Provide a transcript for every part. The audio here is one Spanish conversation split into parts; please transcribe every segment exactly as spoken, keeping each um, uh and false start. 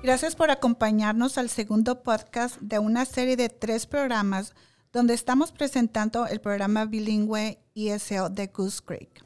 Gracias por acompañarnos al segundo podcast de una serie de tres programas donde estamos presentando el programa bilingüe E S L de Goose Creek.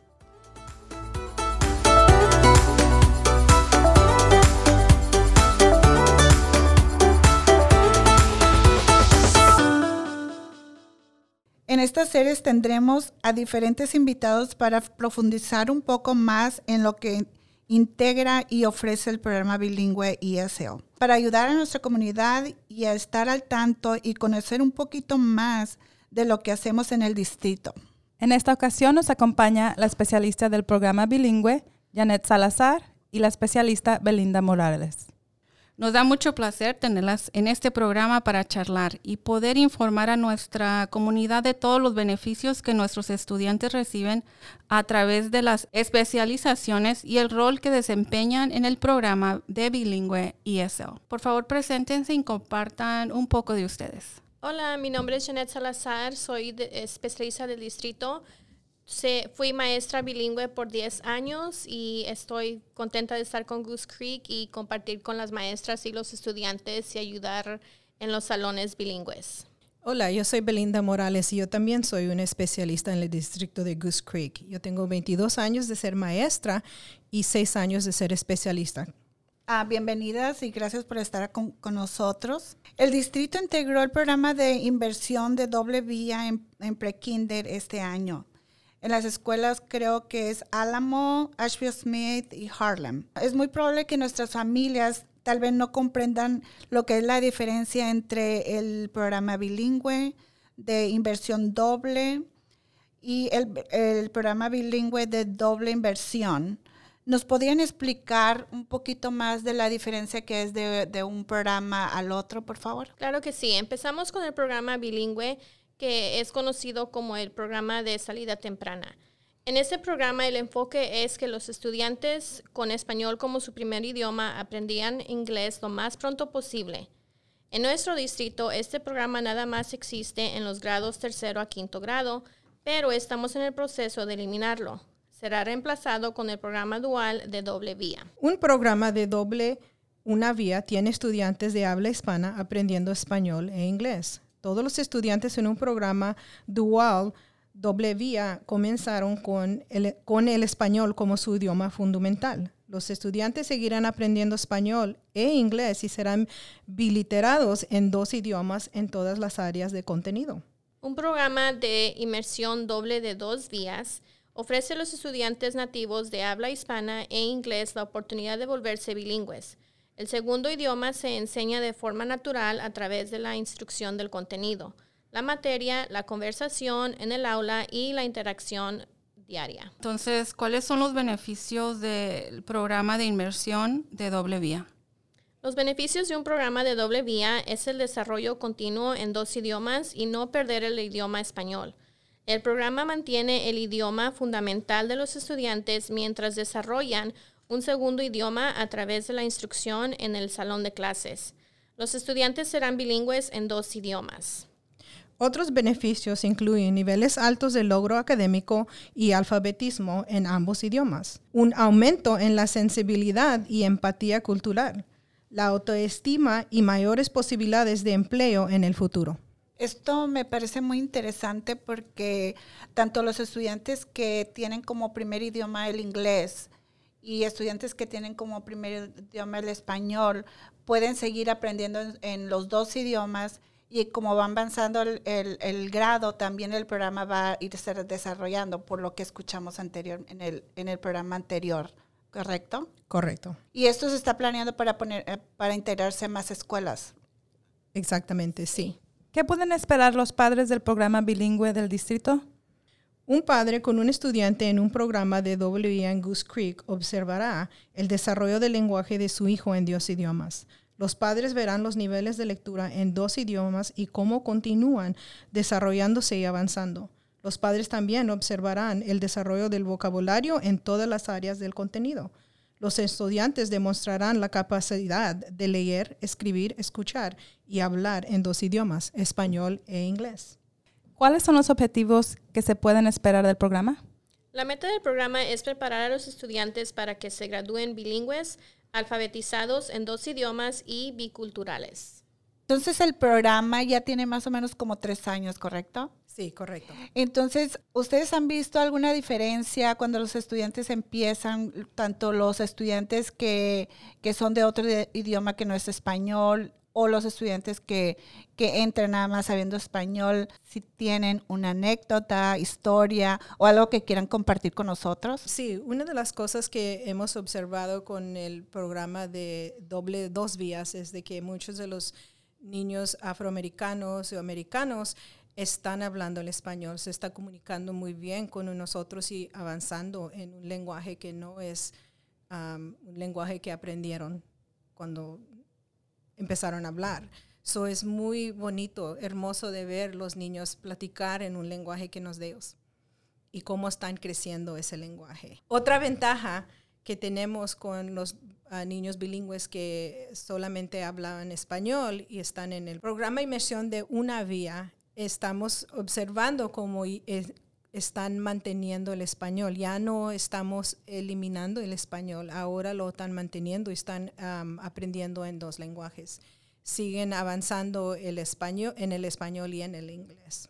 En estas series tendremos a diferentes invitados para profundizar un poco más en lo que integra y ofrece el programa bilingüe E S L, para ayudar a nuestra comunidad y a estar al tanto y conocer un poquito más de lo que hacemos en el distrito. En esta ocasión nos acompaña la especialista del programa bilingüe, Janet Salazar, y la especialista Belinda Morales. Nos da mucho placer tenerlas en este programa para charlar y poder informar a nuestra comunidad de todos los beneficios que nuestros estudiantes reciben a través de las especializaciones y el rol que desempeñan en el programa de bilingüe E S L. Por favor, preséntense y compartan un poco de ustedes. Hola, mi nombre es Janet Salazar, soy de, especialista del distrito. Se, fui maestra bilingüe por diez años y estoy contenta de estar con Goose Creek y compartir con las maestras y los estudiantes y ayudar en los salones bilingües. Hola, yo soy Belinda Morales y yo también soy una especialista en el distrito de Goose Creek. Yo tengo veintidós años de ser maestra y seis años de ser especialista. Ah, bienvenidas y gracias por estar con, con nosotros. El distrito integró el programa de inversión de doble vía en, en pre-kinder este año. En las escuelas creo que es Alamo, Asheville Smith y Harlem. Es muy probable que nuestras familias tal vez no comprendan lo que es la diferencia entre el programa bilingüe de inversión doble y el, el programa bilingüe de doble inversión. ¿Nos podrían explicar un poquito más de la diferencia que es de, de un programa al otro, por favor? Claro que sí. Empezamos con el programa bilingüe, que es conocido como el programa de salida temprana. En este programa el enfoque es que los estudiantes con español como su primer idioma aprendían inglés lo más pronto posible. En nuestro distrito este programa nada más existe en los grados tercero a quinto grado, pero estamos en el proceso de eliminarlo. Será reemplazado con el programa dual de doble vía. Un programa de doble una vía tiene estudiantes de habla hispana aprendiendo español e inglés. Todos los estudiantes en un programa dual doble vía comenzaron con el, con el español como su idioma fundamental. Los estudiantes seguirán aprendiendo español e inglés y serán biliterados en dos idiomas en todas las áreas de contenido. Un programa de inmersión doble de dos vías ofrece a los estudiantes nativos de habla hispana e inglés la oportunidad de volverse bilingües. El segundo idioma se enseña de forma natural a través de la instrucción del contenido, la materia, la conversación en el aula y la interacción diaria. Entonces, ¿cuáles son los beneficios del programa de inmersión de doble vía? Los beneficios de un programa de doble vía es el desarrollo continuo en dos idiomas y no perder el idioma español. El programa mantiene el idioma fundamental de los estudiantes mientras desarrollan un segundo idioma a través de la instrucción en el salón de clases. Los estudiantes serán bilingües en dos idiomas. Otros beneficios incluyen niveles altos de logro académico y alfabetismo en ambos idiomas, un aumento en la sensibilidad y empatía cultural, la autoestima y mayores posibilidades de empleo en el futuro. Esto me parece muy interesante porque tanto los estudiantes que tienen como primer idioma el inglés y estudiantes que tienen como primer idioma el español pueden seguir aprendiendo en, en los dos idiomas y como van avanzando el, el, el grado, también el programa va a irse desarrollando por lo que escuchamos anterior en el, en el programa anterior, ¿correcto? Correcto. Y esto se está planeando para, poner, eh, para integrarse a más escuelas. Exactamente, sí. ¿Qué pueden esperar los padres del programa bilingüe del distrito? Un padre con un estudiante en un programa de doble vía en Goose Creek observará el desarrollo del lenguaje de su hijo en dos idiomas. Los padres verán los niveles de lectura en dos idiomas y cómo continúan desarrollándose y avanzando. Los padres también observarán el desarrollo del vocabulario en todas las áreas del contenido. Los estudiantes demostrarán la capacidad de leer, escribir, escuchar y hablar en dos idiomas, español e inglés. ¿Cuáles son los objetivos que se pueden esperar del programa? La meta del programa es preparar a los estudiantes para que se gradúen bilingües alfabetizados en dos idiomas y biculturales. Entonces el programa ya tiene más o menos como tres años, ¿correcto? Sí, correcto. Entonces, ¿ustedes han visto alguna diferencia cuando los estudiantes empiezan, tanto los estudiantes que, que son de otro de, idioma que no es español, o los estudiantes que, que entran nada más sabiendo español, si tienen una anécdota, historia o algo que quieran compartir con nosotros? Sí, una de las cosas que hemos observado con el programa de doble dos vías es de que muchos de los niños afroamericanos o americanos están hablando el español, se está comunicando muy bien con nosotros y avanzando en un lenguaje que no es um, un lenguaje que aprendieron cuando empezaron a hablar. So es muy bonito, hermoso de ver los niños platicar en un lenguaje que no es de ellos y cómo están creciendo ese lenguaje. Otra ventaja que tenemos con los uh, niños bilingües que solamente hablan español y están en el programa Inmersión de una vía, estamos observando cómo es, están manteniendo el español. Ya no estamos eliminando el español, ahora lo están manteniendo y están um, aprendiendo en dos lenguajes. Siguen avanzando el español, en el español y en el inglés.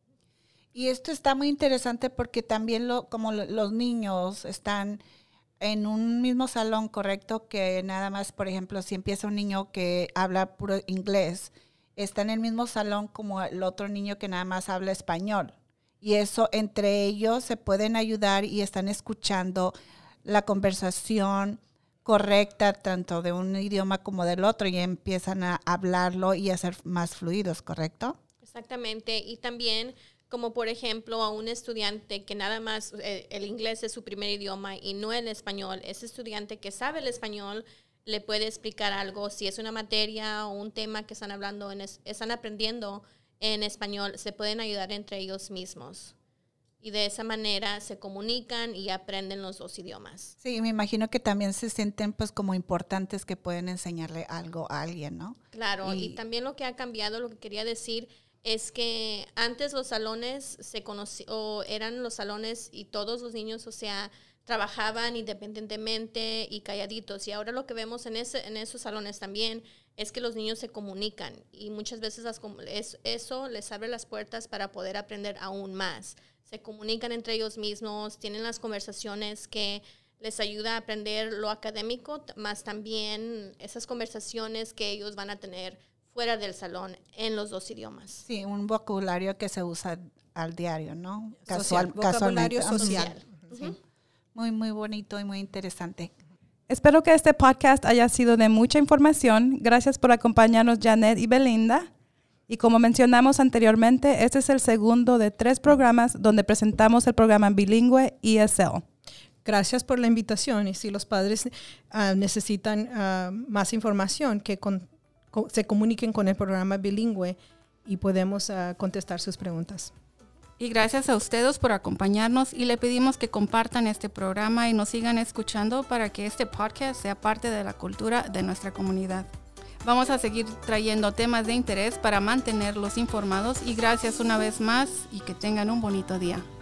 Y esto está muy interesante porque también lo, como lo, los niños están en un mismo salón, correcto, que nada más, por ejemplo, si empieza un niño que habla puro inglés, está en el mismo salón como el otro niño que nada más habla español. Y eso, entre ellos, se pueden ayudar y están escuchando la conversación correcta, tanto de un idioma como del otro, y empiezan a hablarlo y a ser más fluidos, ¿correcto? Exactamente. Y también, como por ejemplo, a un estudiante que nada más eh, el inglés es su primer idioma y no el español, ese estudiante que sabe el español le puede explicar algo, si es una materia o un tema que están hablando, en es, están aprendiendo en español, se pueden ayudar entre ellos mismos. Y de esa manera se comunican y aprenden los dos idiomas. Sí, me imagino que también se sienten pues como importantes, que pueden enseñarle algo a alguien, ¿no? Claro, y, y también lo que ha cambiado, lo que quería decir, es que antes los salones se conocían, o eran los salones y todos los niños, o sea, trabajaban independientemente y calladitos. Y ahora lo que vemos en, ese, en esos salones también es que los niños se comunican. Y muchas veces las, es, eso les abre las puertas para poder aprender aún más. Se comunican entre ellos mismos, tienen las conversaciones que les ayuda a aprender lo académico, más también esas conversaciones que ellos van a tener fuera del salón en los dos idiomas. Sí, un vocabulario que se usa al diario, ¿no? Social, Casual, vocabulario social. Sí. Uh-huh. Muy, muy bonito y muy interesante. Espero que este podcast haya sido de mucha información. Gracias por acompañarnos, Janet y Belinda. Y como mencionamos anteriormente, este es el segundo de tres programas donde presentamos el programa bilingüe E S L. Gracias por la invitación. Y si los padres uh, necesitan uh, más información, que con, con, se comuniquen con el programa bilingüe y podemos uh, contestar sus preguntas. Y gracias a ustedes por acompañarnos y le pedimos que compartan este programa y nos sigan escuchando para que este podcast sea parte de la cultura de nuestra comunidad. Vamos a seguir trayendo temas de interés para mantenerlos informados y gracias una vez más y que tengan un bonito día.